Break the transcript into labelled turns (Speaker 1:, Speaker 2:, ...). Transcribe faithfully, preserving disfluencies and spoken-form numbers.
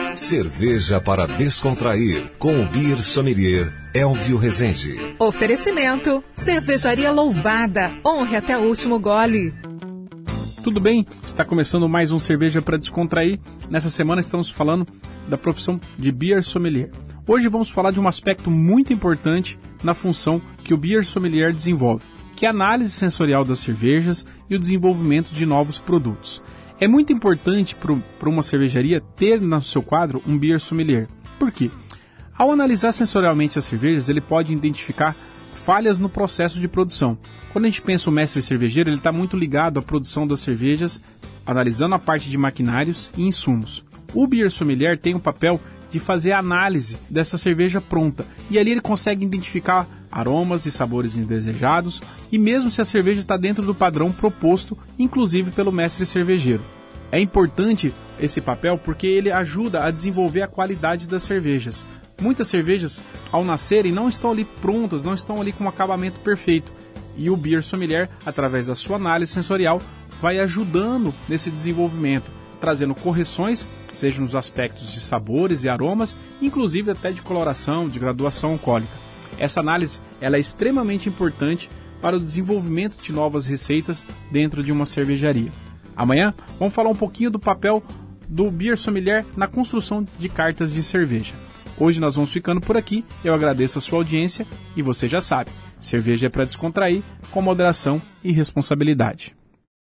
Speaker 1: Cerveja para descontrair, com o Beer Sommelier Elvio Rezende.
Speaker 2: Oferecimento, Cervejaria Louvada, honre até o último gole.
Speaker 3: Tudo bem? Está começando mais um Cerveja para Descontrair. Nessa semana estamos falando da profissão de Beer Sommelier. Hoje vamos falar de um aspecto muito importante na função que o Beer Sommelier desenvolve, que é a análise sensorial das cervejas e o desenvolvimento de novos produtos. É muito importante para uma cervejaria ter no seu quadro um Beer Sommelier. Por quê? Ao analisar sensorialmente as cervejas, ele pode identificar falhas no processo de produção. Quando a gente pensa o mestre cervejeiro, ele está muito ligado à produção das cervejas, analisando a parte de maquinários e insumos. O Beer Sommelier tem o papel de fazer a análise dessa cerveja pronta, e ali ele consegue identificar aromas e sabores indesejados, e mesmo se a cerveja está dentro do padrão proposto, inclusive pelo mestre cervejeiro. É importante esse papel porque ele ajuda a desenvolver a qualidade das cervejas. Muitas cervejas, ao nascerem, não estão ali prontas, não estão ali com um acabamento perfeito. E o Beer Sommelier, através da sua análise sensorial, vai ajudando nesse desenvolvimento, trazendo correções, seja nos aspectos de sabores e aromas, inclusive até de coloração, de graduação alcoólica. Essa análise ela é extremamente importante para o desenvolvimento de novas receitas dentro de uma cervejaria. Amanhã vamos falar um pouquinho do papel do Beer Sommelier na construção de cartas de cerveja. Hoje nós vamos ficando por aqui, eu agradeço a sua audiência e você já sabe, cerveja é para descontrair com moderação e responsabilidade.